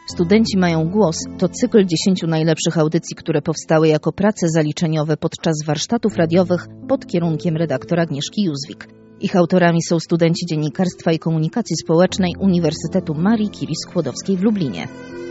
Studenci mają głos to cykl 10 najlepszych audycji, które powstały jako prace zaliczeniowe podczas warsztatów radiowych pod kierunkiem redaktor Agnieszki Józwik. Ich autorami są studenci Dziennikarstwa i Komunikacji Społecznej Uniwersytetu Marii Curie-Skłodowskiej w Lublinie.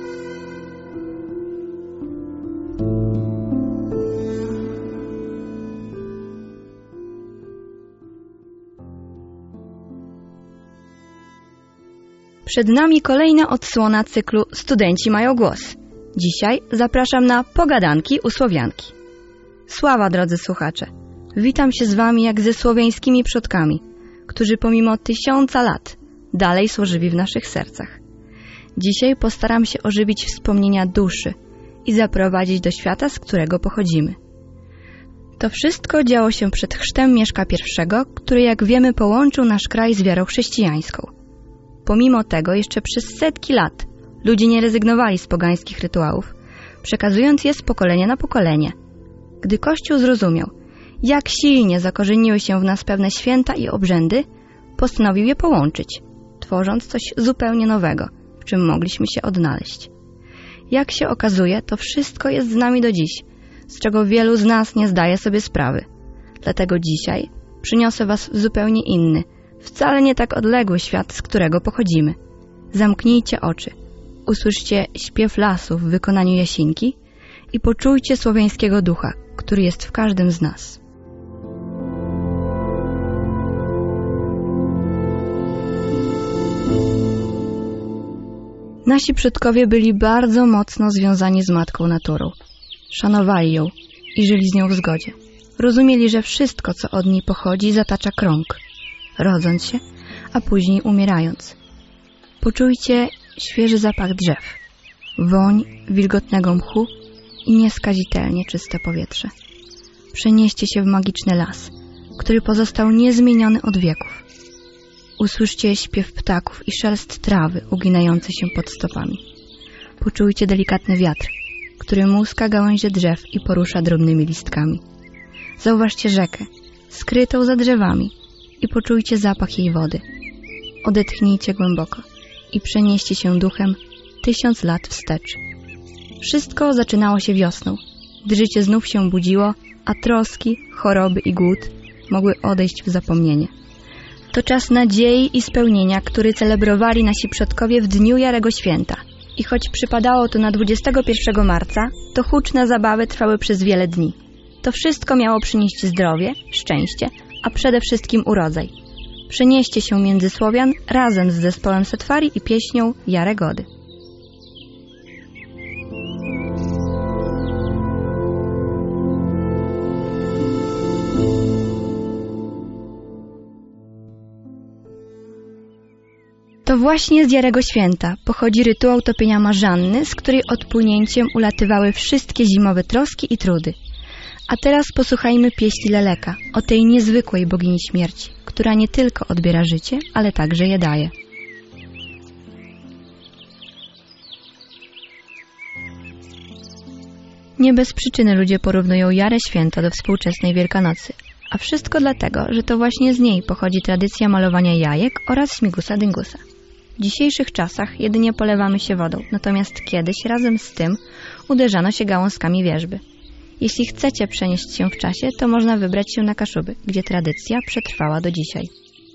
Przed nami kolejna odsłona cyklu Studenci mają głos. Dzisiaj zapraszam na pogadanki u Słowianki. Sława, drodzy słuchacze! Witam się z wami jak ze słowiańskimi przodkami, którzy pomimo 1000 lat dalej są żywi w naszych sercach. Dzisiaj postaram się ożywić wspomnienia duszy i zaprowadzić do świata, z którego pochodzimy. To wszystko działo się przed chrztem Mieszka I, który, jak wiemy, połączył nasz kraj z wiarą chrześcijańską. Pomimo tego jeszcze przez setki lat ludzie nie rezygnowali z pogańskich rytuałów, przekazując je z pokolenia na pokolenie. Gdy Kościół zrozumiał, jak silnie zakorzeniły się w nas pewne święta i obrzędy, postanowił je połączyć, tworząc coś zupełnie nowego, w czym mogliśmy się odnaleźć. Jak się okazuje, to wszystko jest z nami do dziś, z czego wielu z nas nie zdaje sobie sprawy. Dlatego dzisiaj przyniosę was w zupełnie inny, wcale nie tak odległy świat, z którego pochodzimy. Zamknijcie oczy, usłyszcie śpiew lasu w wykonaniu Jasinki i poczujcie słowiańskiego ducha, który jest w każdym z nas. Nasi przodkowie byli bardzo mocno związani z Matką Naturą. Szanowali ją i żyli z nią w zgodzie. Rozumieli, że wszystko, co od niej pochodzi, zatacza krąg, rodząc się, a później umierając. Poczujcie świeży zapach drzew, woń wilgotnego mchu i nieskazitelnie czyste powietrze. Przenieście się w magiczny las, który pozostał niezmieniony od wieków. Usłyszcie śpiew ptaków i szelest trawy uginający się pod stopami. Poczujcie delikatny wiatr, który muska gałęzie drzew i porusza drobnymi listkami. Zauważcie rzekę, skrytą za drzewami, i poczujcie zapach jej wody. Odetchnijcie głęboko i przenieście się duchem 1000 lat wstecz. Wszystko zaczynało się wiosną, gdy życie znów się budziło, a troski, choroby i głód mogły odejść w zapomnienie. To czas nadziei i spełnienia, który celebrowali nasi przodkowie w dniu Jarego Święta. I choć przypadało to na 21 marca, to huczne zabawy trwały przez wiele dni. To wszystko miało przynieść zdrowie, szczęście, a przede wszystkim urodzaj. Przenieście się między Słowian razem z zespołem Setwari i pieśnią Jaregody. To właśnie z Jarego Święta pochodzi rytuał topienia marzanny, z której odpłynięciem ulatywały wszystkie zimowe troski i trudy. A teraz posłuchajmy pieśni Leleka o tej niezwykłej bogini śmierci, która nie tylko odbiera życie, ale także je daje. Nie bez przyczyny ludzie porównują Jarę Święta do współczesnej Wielkanocy, a wszystko dlatego, że to właśnie z niej pochodzi tradycja malowania jajek oraz śmigusa dyngusa. W dzisiejszych czasach jedynie polewamy się wodą, natomiast kiedyś razem z tym uderzano się gałązkami wierzby. Jeśli chcecie przenieść się w czasie, to można wybrać się na Kaszuby, gdzie tradycja przetrwała do dzisiaj.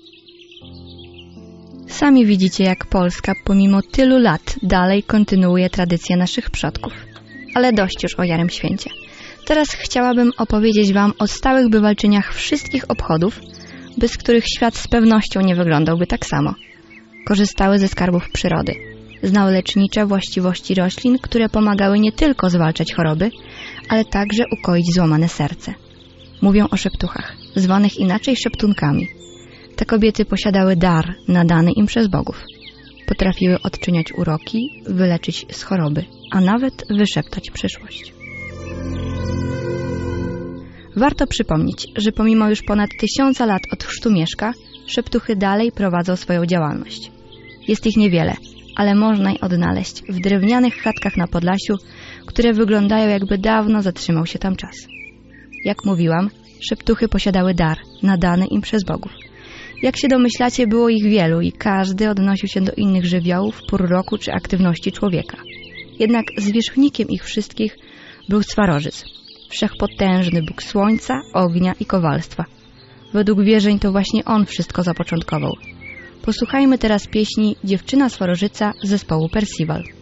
Sami widzicie, jak Polska pomimo tylu lat dalej kontynuuje tradycję naszych przodków. Ale dość już o Jarym Święcie. Teraz chciałabym opowiedzieć wam o stałych bywalczyniach wszystkich obchodów, bez których świat z pewnością nie wyglądałby tak samo. Korzystały ze skarbów przyrody. Znały lecznicze właściwości roślin, które pomagały nie tylko zwalczać choroby, ale także ukoić złamane serce. Mówią o szeptuchach, zwanych inaczej szeptunkami. Te kobiety posiadały dar nadany im przez bogów. Potrafiły odczyniać uroki, wyleczyć z choroby, a nawet wyszeptać przyszłość. Warto przypomnieć, że pomimo już ponad 1000 lat od chrztu Mieszka, szeptuchy dalej prowadzą swoją działalność. Jest ich niewiele, ale można je odnaleźć w drewnianych chatkach na Podlasiu, które wyglądają, jakby dawno zatrzymał się tam czas. Jak mówiłam, szeptuchy posiadały dar nadany im przez bogów. Jak się domyślacie, było ich wielu i każdy odnosił się do innych żywiołów, pór roku czy aktywności człowieka. Jednak zwierzchnikiem ich wszystkich był Swarożyc, wszechpotężny bóg słońca, ognia i kowalstwa. Według wierzeń to właśnie on wszystko zapoczątkował. Posłuchajmy teraz pieśni Dziewczyna Swarożyca zespołu Percival.